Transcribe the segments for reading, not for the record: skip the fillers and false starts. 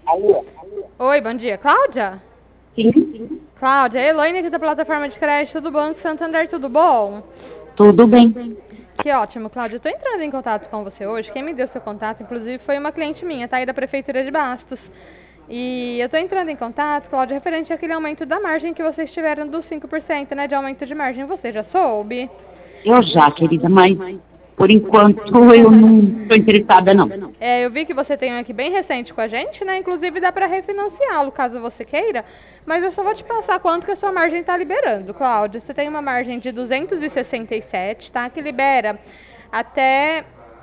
Alô? Oi, bom dia. Cláudia? Sim, Cláudia, é Elaine aqui da plataforma de crédito do Banco Santander, tudo bom? tudo bem. Que ótimo, Cláudia. Eu tô entrando em contato com você hoje. Quem me deu seu contato, inclusive, foi uma cliente minha, tá aí da Prefeitura de Bastos. E eu tô entrando em contato, Cláudia, referente àquele aumento da margem que vocês tiveram dos 5%, né, de aumento de margem. Você já soube? Eu já, querida, mas por enquanto eu não estou interessada, não. É, eu vi que você tem um aqui bem recente com a gente, né? Inclusive dá para refinanciá-lo, caso você queira. Mas eu só vou te passar quanto que a sua margem está liberando, Cláudia. Você tem uma margem de 267, tá? Que libera até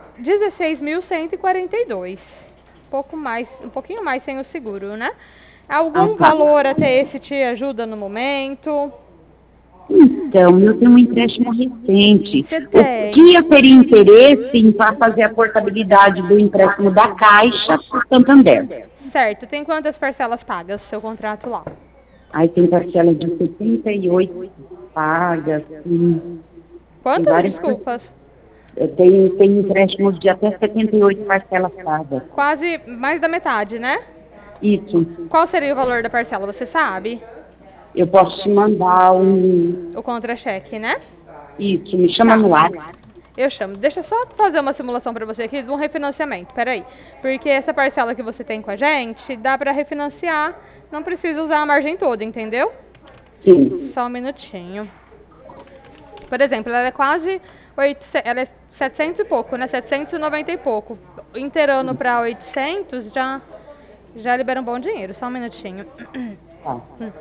16.142. Pouco mais, um pouquinho mais sem o seguro, né? Ah, Algum tá. valor até esse te ajuda no momento? Então, eu tenho um empréstimo recente. Você O tem. que eu teria interesse em fazer a portabilidade do empréstimo da Caixa para o Santander? Certo. Tem quantas parcelas pagas seu contrato lá? Aí tem parcela de 78 pagas, tem Quantas várias. desculpas? Tem empréstimos de até 78 parcelas pagas. Quase mais da metade, né? Isso. Qual seria o valor da parcela, você sabe? Eu posso te mandar O contra-cheque, né? Isso, me chama Tá. no ar. Eu chamo. Deixa eu só fazer uma simulação pra você aqui de um refinanciamento. Peraí. Porque essa parcela que você tem com a gente, dá pra refinanciar. Não precisa usar a margem toda, entendeu? Sim. Só um minutinho. Por exemplo, ela é quase 800, ela é 700 e pouco, né? 790 e pouco. Inteirando pra 800, já libera um bom dinheiro. Só um minutinho. Tá.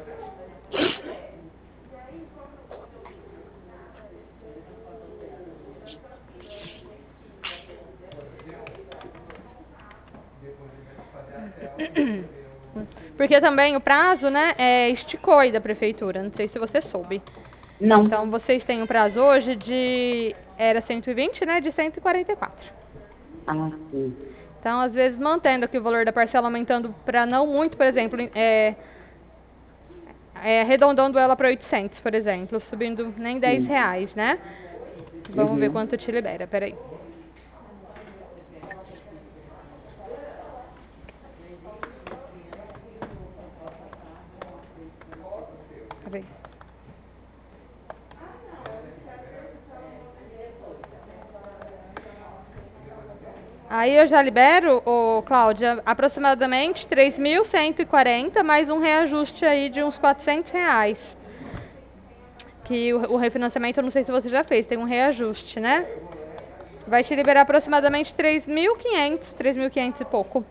Porque também o prazo, né, esticou aí da prefeitura. Não sei se você soube. Não. Então, vocês têm um prazo hoje de... Era 120, né? De 144. Ah, sim. Então, às vezes, mantendo aqui o valor da parcela aumentando para não muito, por exemplo, arredondando ela para 800, por exemplo, subindo nem 10 Sim. reais, né? Vamos ver Uhum. quanto te libera, peraí. Peraí. Aí eu já libero, ô, Cláudia, aproximadamente 3.140 mais um reajuste aí de uns 400 reais. Que o refinanciamento, eu não sei se você já fez, tem um reajuste, né? Vai te liberar aproximadamente 3.500 e pouco.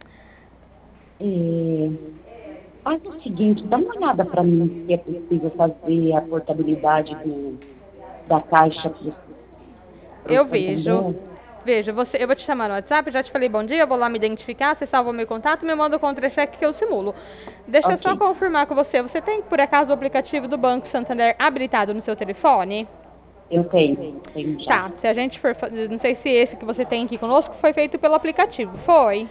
É, faz o seguinte, dá uma olhada para mim se é possível fazer a portabilidade da Caixa para Eu o vejo. Santander. Veja, eu vou te chamar no WhatsApp, eu já te falei bom dia, eu vou lá me identificar, você salva o meu contato, me manda o contra-cheque que eu simulo. Deixa eu Ok. só confirmar com você, você tem por acaso o aplicativo do Banco Santander habilitado no seu telefone? Eu tenho já. Tá, se a gente for, não sei se esse que você tem aqui conosco foi feito pelo aplicativo, foi?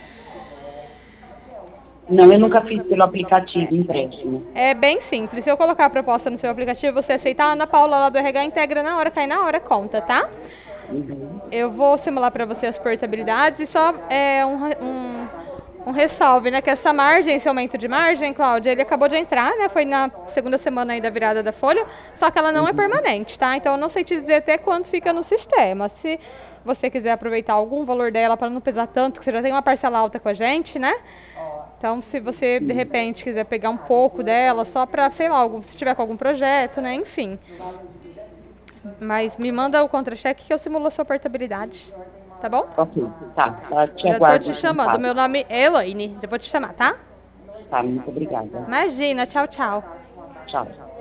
Não, eu nunca fiz pelo aplicativo empréstimo. É bem simples, se eu colocar a proposta no seu aplicativo, você aceitar, a Ana Paula lá do RH integra na hora, cai na hora, conta, tá? Uhum. Eu vou simular para você as portabilidades e só um ressalve, né? Que essa margem, esse aumento de margem, Cláudia, ele acabou de entrar, né? Foi na segunda semana aí da virada da folha, só que ela não é Uhum. permanente, tá? Então eu não sei te dizer até quanto fica no sistema. Se você quiser aproveitar algum valor dela para não pesar tanto, que você já tem uma parcela alta com a gente, né? Então, se você de Sim. repente quiser pegar um pouco dela, só para, sei lá, se tiver com algum projeto, né? Enfim. Mas me manda o contra-cheque que eu simulo a sua portabilidade. Tá bom? Ok, tá, te Já tô aguardo te então, chamando. tá? Meu nome é Elaine. Eu vou te chamar, tá? Tá, muito obrigada. Imagina. Tchau, tchau. Tchau.